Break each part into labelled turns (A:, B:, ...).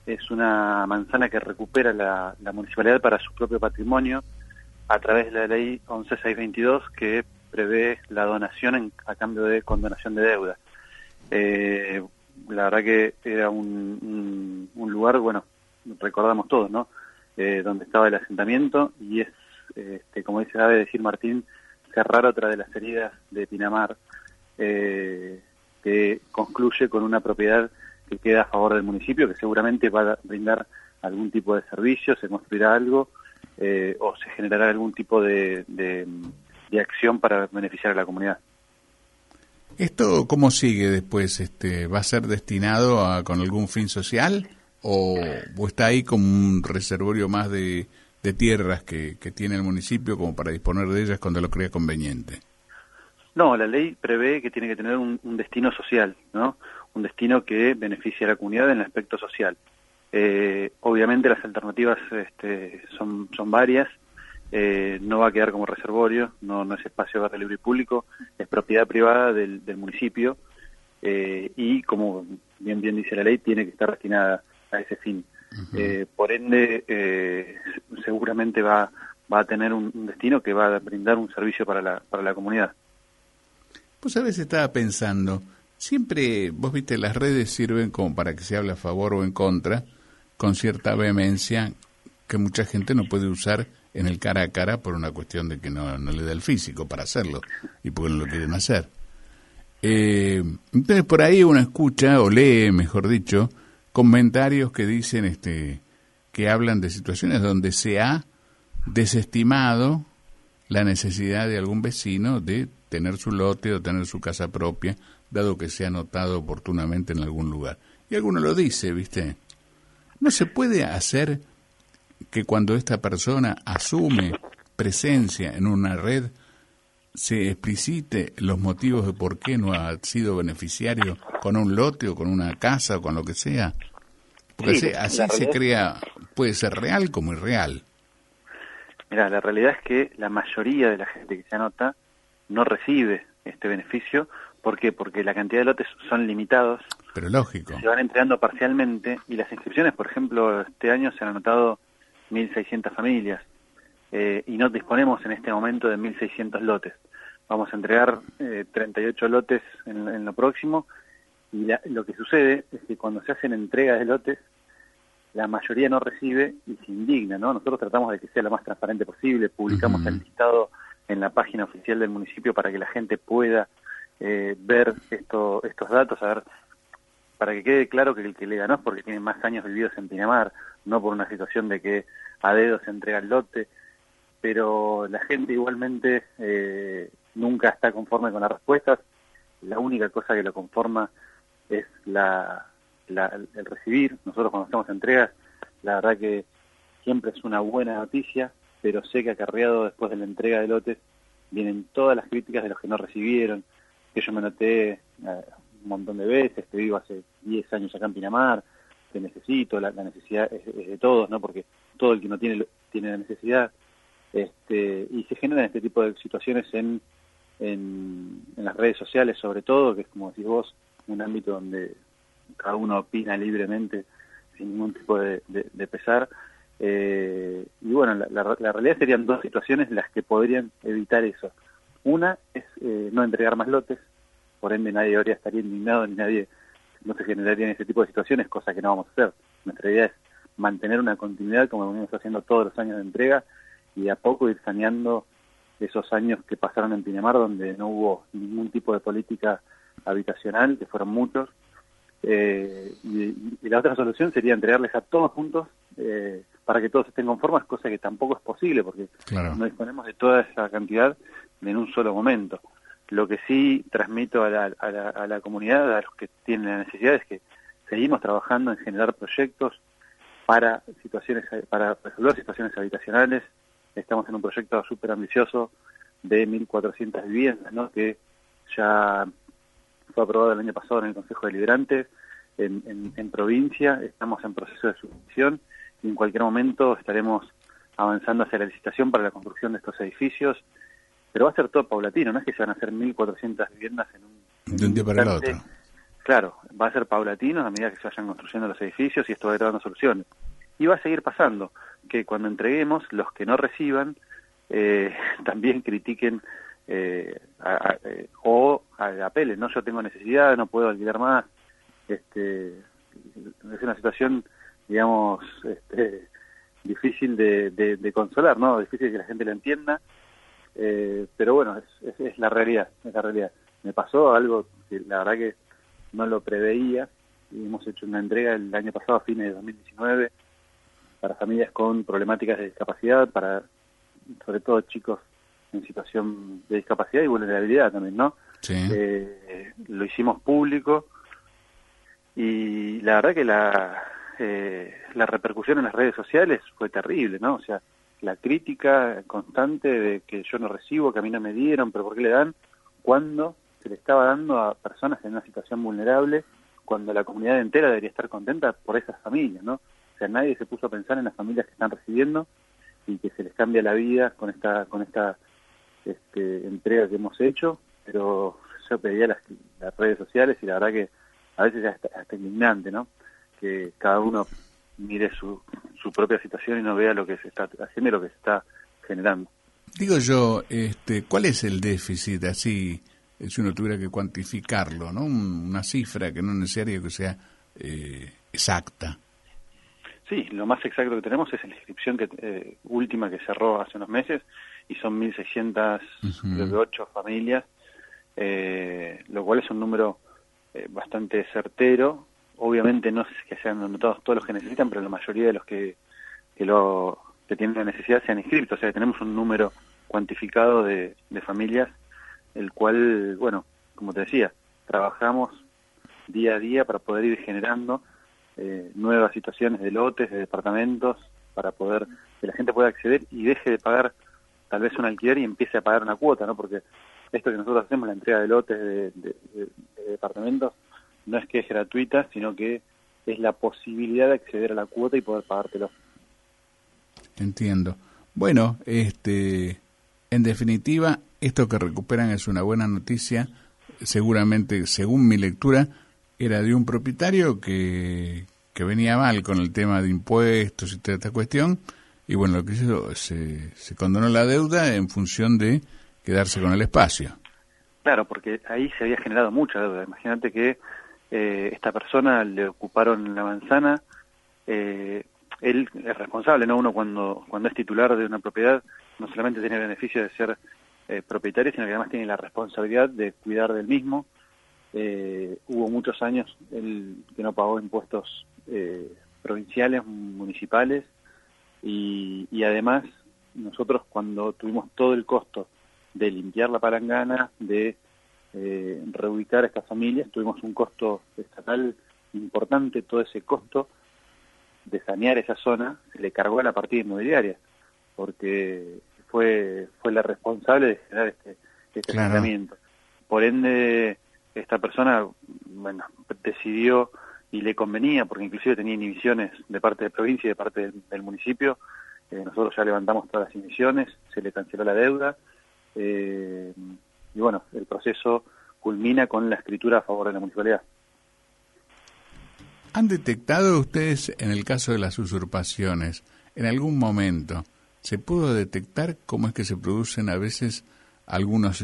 A: es una manzana que recupera la municipalidad para su propio patrimonio a través de la ley 11622, que prevé la donación a cambio de condonación de deuda. La verdad que era un lugar, bueno, recordamos todos, ¿no? Donde estaba el asentamiento, y es, como dice debe decir Martín, cerrar otra de las heridas de Pinamar, que concluye con una propiedad que queda a favor del municipio, que seguramente va a brindar algún tipo de servicio, se construirá algo, o se generará algún tipo de acción para beneficiar a la comunidad.
B: ¿Esto cómo sigue después? ¿Va a ser destinado con algún fin social o está ahí como un reservorio más de tierras que tiene el municipio como para disponer de ellas cuando lo crea conveniente?
A: No, la ley prevé que tiene que tener un destino social, ¿no? Un destino que beneficie a la comunidad en el aspecto social. Obviamente las alternativas son varias. No va a quedar como reservorio, no es espacio verde, libre y público, es propiedad privada del municipio, y como bien dice la ley, tiene que estar destinada a ese fin. Uh-huh. Por ende, seguramente va a tener un destino que va a brindar un servicio para la comunidad.
B: Pues a veces estaba pensando, siempre, vos viste, las redes sirven como para que se hable a favor o en contra, con cierta vehemencia que mucha gente no puede usar en el cara a cara por una cuestión de que no le da el físico para hacerlo y porque no lo quieren hacer. Entonces por ahí uno escucha o lee, mejor dicho, comentarios que dicen que hablan de situaciones donde se ha desestimado la necesidad de algún vecino de tener su lote o tener su casa propia, dado que se ha anotado oportunamente en algún lugar. Y alguno lo dice, ¿viste? ¿No se puede hacer que cuando esta persona asume presencia en una red se explicite los motivos de por qué no ha sido beneficiario con un lote o con una casa o con lo que sea? Porque sí, así se crea, puede ser real como irreal.
A: Mira, la realidad es que la mayoría de la gente que se anota no recibe este beneficio. ¿Por qué? Porque la cantidad de lotes son limitados.
B: Pero lógico.
A: Se van entregando parcialmente, y las inscripciones, por ejemplo, este año se han anotado 1.600 familias, y no disponemos en este momento de 1.600 lotes. Vamos a entregar 38 lotes en lo próximo, y lo que sucede es que cuando se hacen entregas de lotes, la mayoría no recibe y se indigna, ¿no? Nosotros tratamos de que sea lo más transparente posible, publicamos el listado en la página oficial del municipio para que la gente pueda ver estos datos, a ver, para que quede claro que el que le ganó es porque tiene más años vividos en Pinamar, no por una situación de que a dedo se entrega el lote, pero la gente igualmente nunca está conforme con las respuestas. La única cosa que lo conforma es el recibir. Nosotros cuando hacemos entregas, la verdad que siempre es una buena noticia, pero sé que acarreado después de la entrega de lotes vienen todas las críticas de los que no recibieron, que yo me noté un montón de veces, que vivo hace 10 años acá en Pinamar, que necesito, la necesidad es de todos, ¿no? Porque todo el que no tiene la necesidad, y se generan este tipo de situaciones en las redes sociales, sobre todo, que es, como decís vos, un ámbito donde cada uno opina libremente sin ningún tipo de pesar, y bueno, la realidad serían dos situaciones las que podrían evitar eso. Una es no entregar más lotes, por ende nadie habría estaría indignado, ni no se generarían ese tipo de situaciones, cosa que no vamos a hacer. Nuestra idea es mantener una continuidad como venimos haciendo todos los años de entrega, y de a poco ir saneando esos años que pasaron en Pinamar donde no hubo ningún tipo de política habitacional, que fueron muchos, y la otra solución sería entregarles a todos juntos para que todos estén conformes, cosa que tampoco es posible porque claro, no disponemos de toda esa cantidad en un solo momento. Lo que sí transmito a la comunidad, a los que tienen la necesidad, es que seguimos trabajando en generar proyectos para resolver situaciones habitacionales. Estamos en un proyecto súper ambicioso de 1.400 viviendas, ¿no? Que ya fue aprobado el año pasado en el Consejo Deliberante en provincia. Estamos en proceso de subvención y en cualquier momento estaremos avanzando hacia la licitación para la construcción de estos edificios, pero va a ser todo paulatino, no es que se van a hacer 1.400 viviendas
B: de un día para el otro.
A: claro, va a ser paulatino a medida que se vayan construyendo los edificios y esto va a ir dando soluciones. Y va a seguir pasando que cuando entreguemos, los que no reciban también critiquen o apelen, ¿no? Yo tengo necesidad, no puedo alquilar más. Es una situación, digamos, difícil de consolar, ¿no? Difícil que la gente lo entienda, pero bueno, es la realidad, es la realidad. Me pasó algo que la verdad que no lo preveía, y hemos hecho una entrega el año pasado, a fines de 2019, para familias con problemáticas de discapacidad, para sobre todo chicos en situación de discapacidad y vulnerabilidad también, ¿no?
B: Sí.
A: Lo hicimos público y la verdad que la repercusión en las redes sociales fue terrible, ¿no? O sea, la crítica constante de que yo no recibo, que a mí no me dieron, pero ¿por qué le dan? Cuando se le estaba dando a personas en una situación vulnerable, cuando la comunidad entera debería estar contenta por esas familias, ¿no? O sea, nadie se puso a pensar en las familias que están recibiendo y que se les cambia la vida con esta entrega que hemos hecho, pero yo pedía las redes sociales y la verdad que a veces es hasta indignante, ¿no? Que cada uno mire su propia situación y no vea lo que se está haciendo y lo que se está generando.
B: Digo yo, ¿cuál es el déficit así, si uno tuviera que cuantificarlo, ¿no? Una cifra que no es necesario que sea exacta.
A: Sí, lo más exacto que tenemos es la inscripción última que cerró hace unos meses y son 1.600, creo que 8 familias, lo cual es un número bastante certero. Obviamente no es que sean anotados todos los que necesitan, pero la mayoría de los que tienen la necesidad se han inscrito. O sea, tenemos un número cuantificado de familias, el cual, bueno, como te decía, trabajamos día a día para poder ir generando nuevas situaciones de lotes, de departamentos, para poder que la gente pueda acceder y deje de pagar tal vez un alquiler y empiece a pagar una cuota, ¿no? Porque esto que nosotros hacemos, la entrega de lotes de departamentos, no es que es gratuita, sino que es la posibilidad de acceder a la cuota y poder pagártelo.
B: Entiendo. Bueno, en definitiva, esto que recuperan es una buena noticia. Seguramente, según mi lectura, era de un propietario que venía mal con el tema de impuestos y toda esta cuestión, y bueno, lo que hizo, se condonó la deuda en función de quedarse con el espacio.
A: Claro, porque ahí se había generado mucha deuda. Imagínate que esta persona le ocuparon la manzana, él es responsable, ¿no? Uno cuando es titular de una propiedad no solamente tiene el beneficio de ser propietario, sino que además tiene la responsabilidad de cuidar del mismo. Hubo muchos años que no pagó impuestos provinciales, municipales, y además nosotros cuando tuvimos todo el costo de limpiar la palangana, de reubicar a estas familias, tuvimos un costo estatal importante. Todo ese costo de sanear esa zona se le cargó a la partida inmobiliaria, porque fue la responsable de generar este asentamiento. Por ende, esta persona, bueno, decidió y le convenía, porque inclusive tenía inhibiciones de parte de provincia y de parte del municipio. Nosotros ya levantamos todas las inhibiciones, se le canceló la deuda, y bueno, el proceso culmina con la escritura a favor de la municipalidad.
B: ¿Han detectado ustedes, en el caso de las usurpaciones, en algún momento, se pudo detectar cómo es que se producen a veces algunos,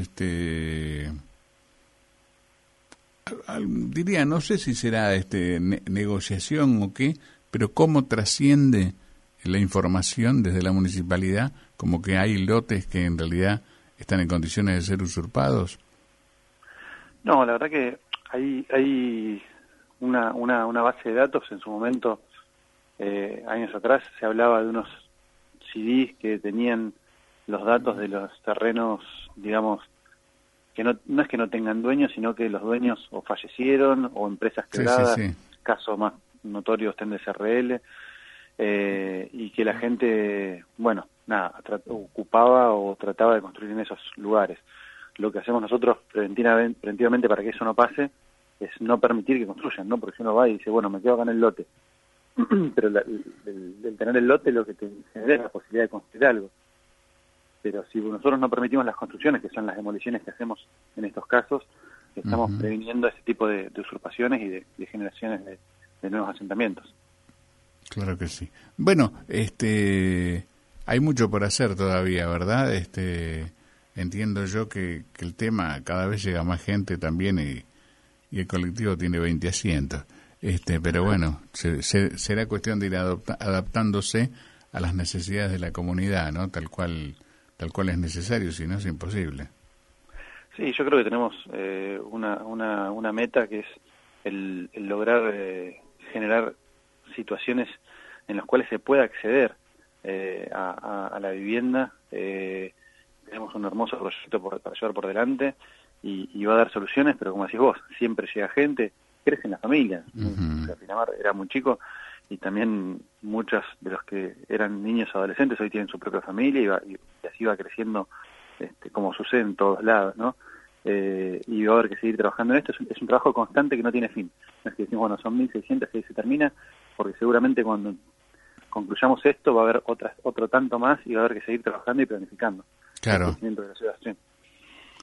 B: diría, no sé si será negociación o qué, pero cómo trasciende la información desde la municipalidad, como que hay lotes que en realidad están en condiciones de ser usurpados?
A: No, la verdad que hay una base de datos. En su momento, años atrás, se hablaba de unos CDs que tenían los datos de los terrenos, digamos, que no es que no tengan dueños, sino que los dueños o fallecieron o empresas quebradas,
B: sí.
A: Caso más notorio está en DSRL, y que la gente, bueno, nada, ocupaba o trataba de construir en esos lugares. Lo que hacemos nosotros preventivamente para que eso no pase es no permitir que construyan, ¿no? Porque si uno va y dice, bueno, me quedo acá en el lote, pero el tener el lote lo que te genera es la posibilidad de construir algo. Pero si nosotros no permitimos las construcciones, que son las demoliciones que hacemos en estos casos, estamos previniendo ese tipo de usurpaciones y de generaciones de nuevos asentamientos.
B: Claro que sí. Bueno, hay mucho por hacer todavía, ¿verdad? Entiendo yo que el tema cada vez llega más gente también y el colectivo tiene 20 asientos. Pero bueno, será cuestión de ir adaptándose a las necesidades de la comunidad, ¿no? Tal cual es necesario, si no es imposible.
A: Sí, yo creo que tenemos una meta que es el lograr generar situaciones en las cuales se pueda acceder a la vivienda. Tenemos un hermoso proyecto para llevar por delante y va a dar soluciones, pero como decís vos, siempre llega gente, crece en la familia. O sea, Pinamar era muy chico y también muchos de los que eran niños o adolescentes hoy tienen su propia familia y así va creciendo, como sucede en todos lados, ¿no? Y va a haber que seguir trabajando en esto. Es un trabajo constante que no tiene fin. No es que decimos, bueno, son 1.600 y ahí se termina, porque seguramente cuando concluyamos esto va a haber otro tanto más y va a haber que seguir trabajando y planificando.
B: Claro.
A: El crecimiento de la ciudad, sí.